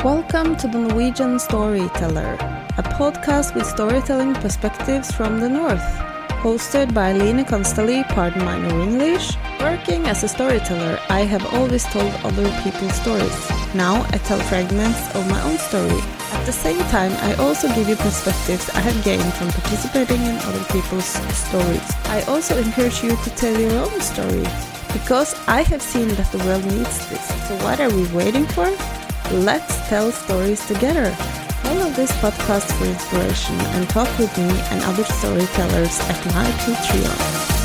Welcome to the Norwegian Storyteller, a podcast with storytelling perspectives from the north. Hosted by Line Konstali, pardon my no English. Working as a storyteller, I have always told other people's stories. Now I tell fragments of my own story. At the same time, I also give you perspectives I have gained from participating in other people's stories. I also encourage you to tell your own story, because I have seen that the world needs this. So what are we waiting for? Let's tell stories together. Follow this podcast for inspiration and talk with me and other storytellers at my Patreon.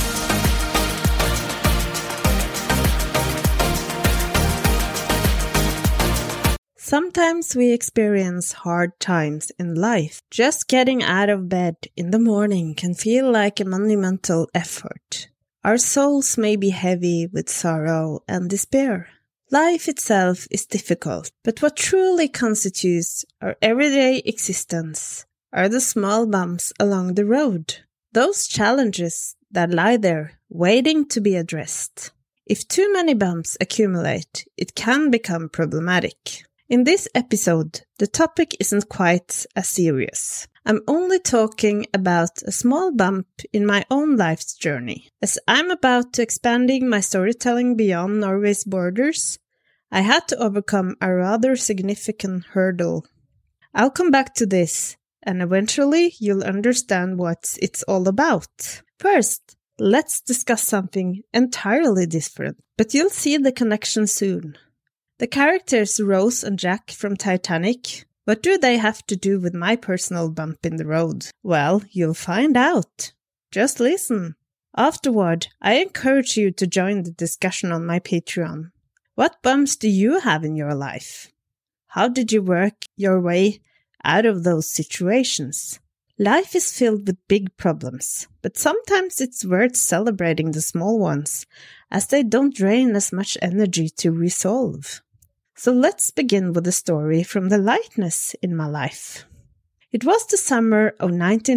Sometimes we experience hard times in life. Just getting out of bed in the morning can feel like a monumental effort. Our souls may be heavy with sorrow and despair. Life itself is difficult, but what truly constitutes our everyday existence are the small bumps along the road. Those challenges that lie there, waiting to be addressed. If too many bumps accumulate, it can become problematic. In this episode, the topic isn't quite as serious. I'm only talking about a small bump in my own life's journey. As I'm about to expanding my storytelling beyond Norway's borders, I had to overcome a rather significant hurdle. I'll come back to this, and eventually you'll understand what it's all about. First, let's discuss something entirely different, but you'll see the connection soon. The characters Rose and Jack from Titanic, what do they have to do with my personal bump in the road? Well, you'll find out. Just listen. Afterward, I encourage you to join the discussion on my Patreon. What bumps do you have in your life? How did you work your way out of those situations? Life is filled with big problems, but sometimes it's worth celebrating the small ones, as they don't drain as much energy to resolve. So let's begin with a story from the lightness in my life. It was the summer of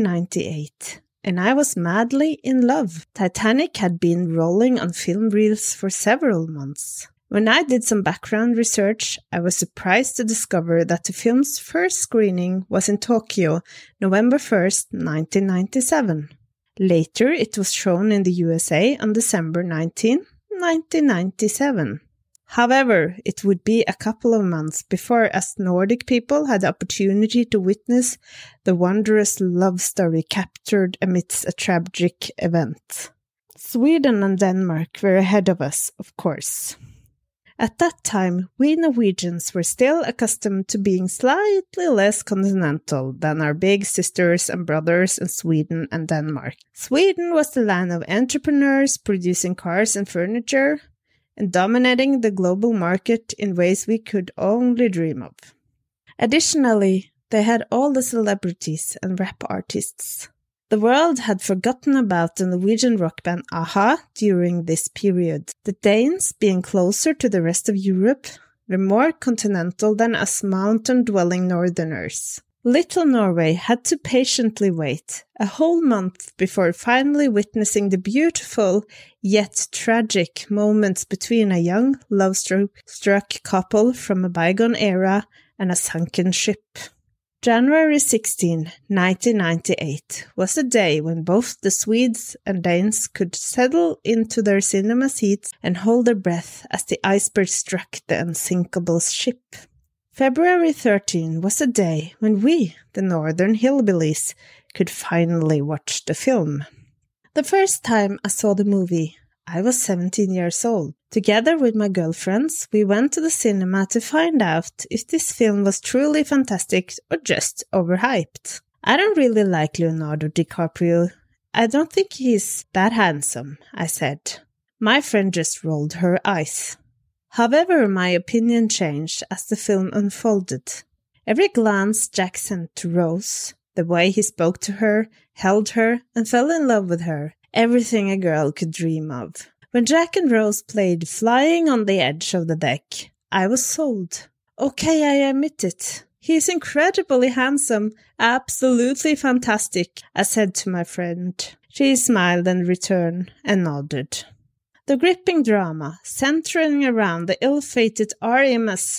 1998, and I was madly in love. Titanic had been rolling on film reels for several months. When I did some background research, I was surprised to discover that the film's first screening was in Tokyo, November 1st, 1997. Later, it was shown in the USA on December 19, 1997. However, it would be a couple of months before us Nordic people had the opportunity to witness the wondrous love story captured amidst a tragic event. Sweden and Denmark were ahead of us, of course. At that time, we Norwegians were still accustomed to being slightly less continental than our big sisters and brothers in Sweden and Denmark. Sweden was the land of entrepreneurs producing cars and furniture, and dominating the global market in ways we could only dream of. Additionally, they had all the celebrities and rap artists. The world had forgotten about the Norwegian rock band a-ha during this period. The Danes, being closer to the rest of Europe, were more continental than us mountain-dwelling northerners. Little Norway had to patiently wait a whole month before finally witnessing the beautiful yet tragic moments between a young love-struck couple from a bygone era and a sunken ship. January 16, 1998 was the day when both the Swedes and Danes could settle into their cinema seats and hold their breath as the iceberg struck the unsinkable ship. February 13 was the day when we, the Northern Hillbillies, could finally watch the film. The first time I saw the movie, I was 17 years old. Together with my girlfriends, we went to the cinema to find out if this film was truly fantastic or just overhyped. I don't really like Leonardo DiCaprio. I don't think he's that handsome, I said. My friend just rolled her eyes. However, my opinion changed as the film unfolded. Every glance Jack sent to Rose, the way he spoke to her, held her, and fell in love with her, everything a girl could dream of. When Jack and Rose played Flying on the Edge of the Deck, I was sold. Okay, I admit it. He's incredibly handsome, absolutely fantastic, I said to my friend. She smiled in return and nodded. The gripping drama, centering around the ill-fated RMS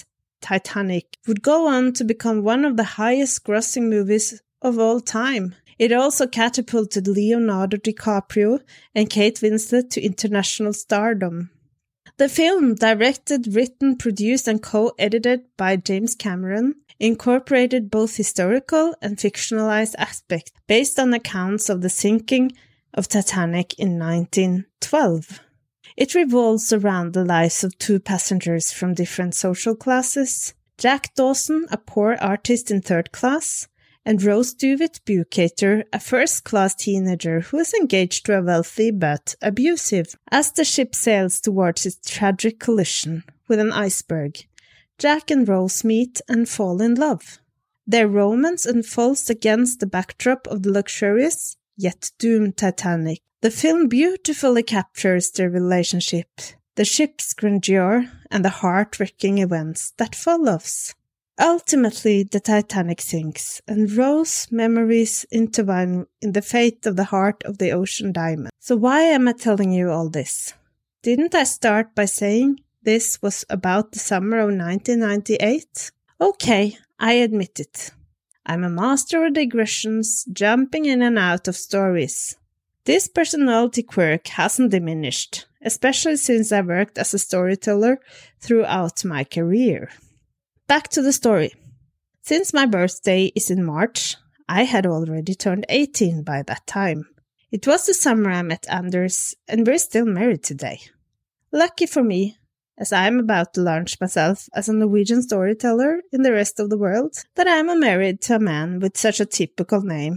Titanic would go on to become one of the highest-grossing movies of all time. It also catapulted Leonardo DiCaprio and Kate Winslet to international stardom. The film, directed, written, produced, and co-edited by James Cameron, incorporated both historical and fictionalized aspects based on accounts of the sinking of Titanic in 1912. It revolves around the lives of two passengers from different social classes: Jack Dawson, a poor artist in third class, and Rose Dewitt-Bukater, a first-class teenager who is engaged to a wealthy but abusive. As the ship sails towards its tragic collision with an iceberg, Jack and Rose meet and fall in love. Their romance unfolds against the backdrop of the luxurious, yet doomed Titanic. The film beautifully captures their relationship, the ship's grandeur, and the heart-wrenching events that follows. Ultimately, the Titanic sinks, and Rose's memories intertwine in the fate of the heart of the ocean diamond. So why am I telling you all this? Didn't I start by saying this was about the summer of 1998? Okay, I admit it. I'm a master of digressions, jumping in and out of stories. This personality quirk hasn't diminished, especially since I worked as a storyteller throughout my career. Back to the story. Since my birthday is in March, I had already turned 18 by that time. It was the summer I met Anders, and we're still married today. Lucky for me, as I am about to launch myself as a Norwegian storyteller in the rest of the world, that I am married to a man with such a typical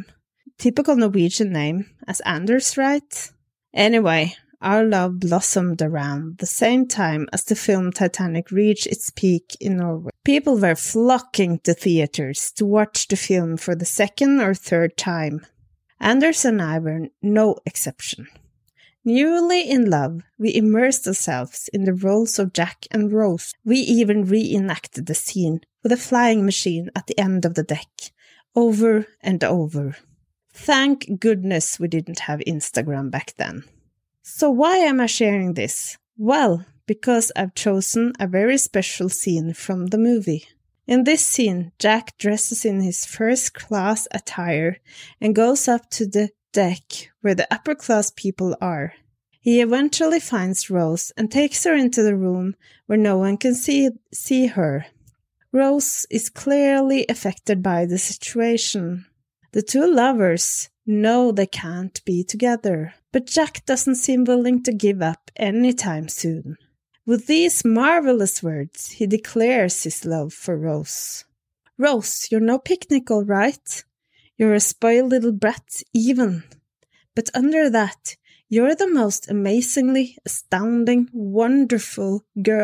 Norwegian name as Anders, right? Anyway, our love blossomed around the same time as the film Titanic reached its peak in Norway. People were flocking to theaters to watch the film for the second or third time. Anders and I were no exception. Newly in love, we immersed ourselves in the roles of Jack and Rose. We even reenacted the scene with a flying machine at the end of the deck, over and over. Thank goodness we didn't have Instagram back then. So why am I sharing this? Well, because I've chosen a very special scene from the movie. In this scene, Jack dresses in his first-class attire and goes up to the deck where the upper-class people are. He eventually finds Rose and takes her into the room where no one can see her. Rose is clearly affected by the situation. The two lovers know they can't be together, but Jack doesn't seem willing to give up anytime soon. With these marvelous words, he declares his love for Rose. Rose, you're no picnic, all right? You're a spoiled little brat, even. But under that, you're the most amazingly, astounding, wonderful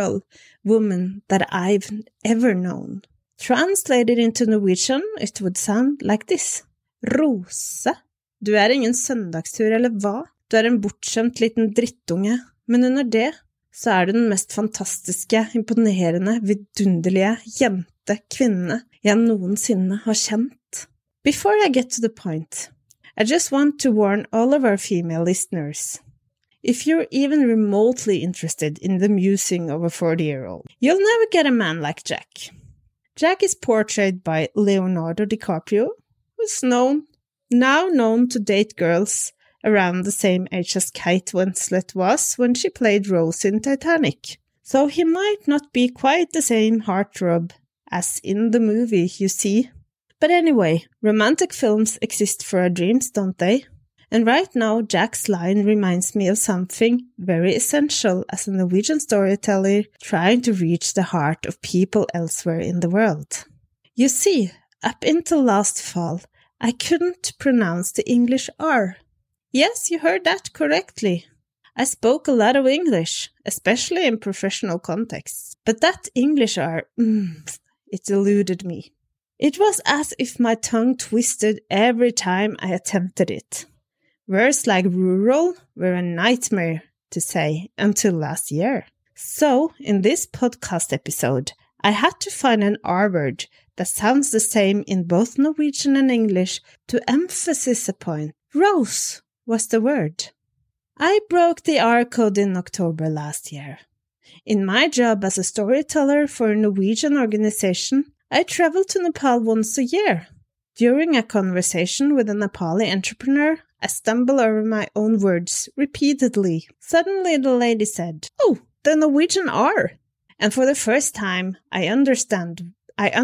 woman that I've ever known. Translated into Norwegian, it would sound like this. Rose, du ingen søndagstur eller hva? Du en bortskjemt liten drittunge, men under det så du den mest fantastiske, imponerende, vidunderlige kvinne jeg noensinne har kjent. Before I get to the point, I just want to warn all of our female listeners. If you're even remotely interested in the musing of a 40-year-old, you'll never get a man like Jack. Jack is portrayed by Leonardo DiCaprio, who's now known to date girls around the same age as Kate Winslet was when she played Rose in Titanic. So he might not be quite the same heartthrob as in the movie, you see. But anyway, romantic films exist for our dreams, don't they? And right now, Jack's line reminds me of something very essential as a Norwegian storyteller trying to reach the heart of people elsewhere in the world. You see, up until last fall, I couldn't pronounce the English R. Yes, you heard that correctly. I spoke a lot of English, especially in professional contexts. But that English R, it eluded me. It was as if my tongue twisted every time I attempted it. Words like rural were a nightmare to say until last year. So, in this podcast episode, I had to find an R word that sounds the same in both Norwegian and English to emphasize a point. Rose was the word. I broke the R code in October last year. In my job as a storyteller for a Norwegian organization, I travel to Nepal once a year. During a conversation with a Nepali entrepreneur, I stumble over my own words repeatedly. Suddenly the lady said, "Oh, the Norwegian R." And for the first time, I understood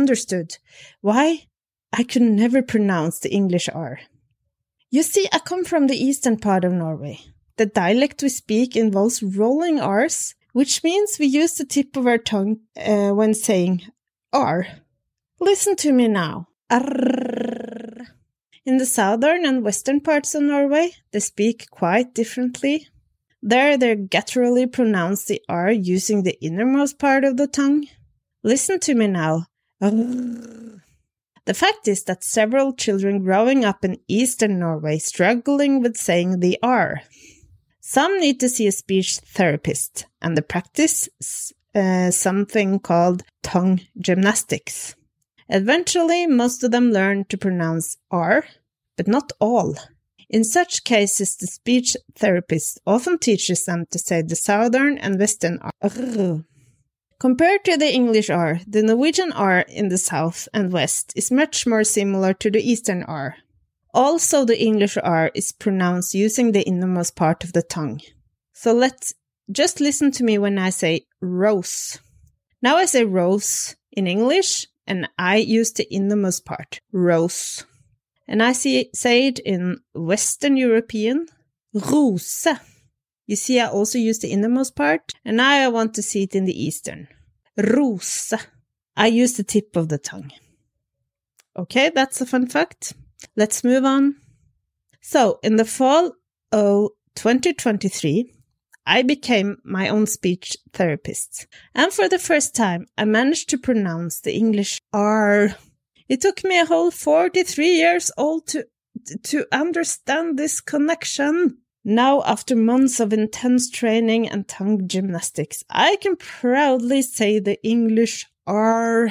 why I could never pronounce the English R. You see, I come from the eastern part of Norway. The dialect we speak involves rolling R's, which means we use the tip of our tongue when saying R. Listen to me now. Arr. In the southern and western parts of Norway, they speak quite differently. There, they gutturally pronounce the R using the innermost part of the tongue. Listen to me now. Arr. The fact is that several children growing up in eastern Norway struggling with saying the R. Some need to see a speech therapist, and they practice something called tongue gymnastics. Eventually, most of them learn to pronounce R, but not all. In such cases, the speech therapist often teaches them to say the southern and western R. Compared to the English R, the Norwegian R in the south and west is much more similar to the eastern R. Also, the English R is pronounced using the innermost part of the tongue. So let's just listen to me when I say rose. Now I say rose in English, and I use the innermost part, rose. And I say it in Western European, rose. You see, I also use the innermost part, and now I want to see it in the Eastern. Rose. I use the tip of the tongue. Okay, that's a fun fact. Let's move on. So, in the fall of 2023, I became my own speech therapist. And for the first time, I managed to pronounce the English R. It took me a whole 43 years old to understand this connection. Now, after months of intense training and tongue gymnastics, I can proudly say the English R.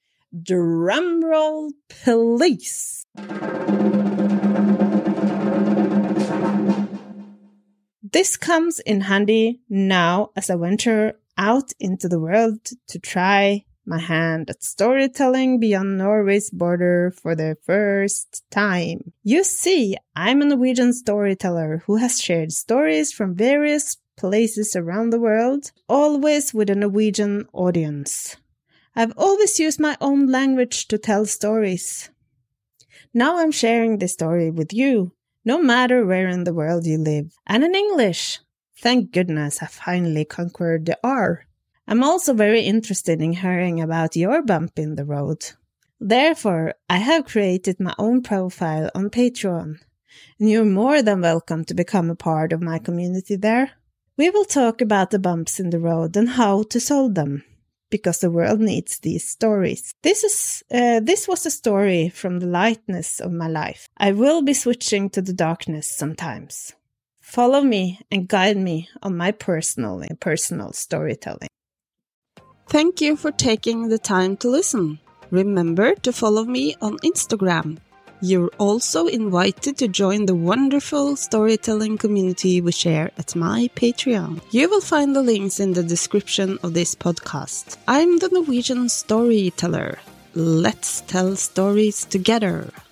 Drumroll, please. This comes in handy now as I venture out into the world to try my hand at storytelling beyond Norway's border for the first time. You see, I'm a Norwegian storyteller who has shared stories from various places around the world, always with a Norwegian audience. I've always used my own language to tell stories. Now I'm sharing this story with you, no matter where in the world you live, and in English. Thank goodness I finally conquered the R. I'm also very interested in hearing about your bump in the road. Therefore, I have created my own profile on Patreon, and you're more than welcome to become a part of my community there. We will talk about the bumps in the road and how to solve them, because the world needs these stories. This was a story from the lightness of my life. I will be switching to the darkness sometimes. Follow me and guide me on my personal storytelling. Thank you for taking the time to listen. Remember to follow me on Instagram. You're also invited to join the wonderful storytelling community we share at my Patreon. You will find the links in the description of this podcast. I'm the Norwegian storyteller. Let's tell stories together.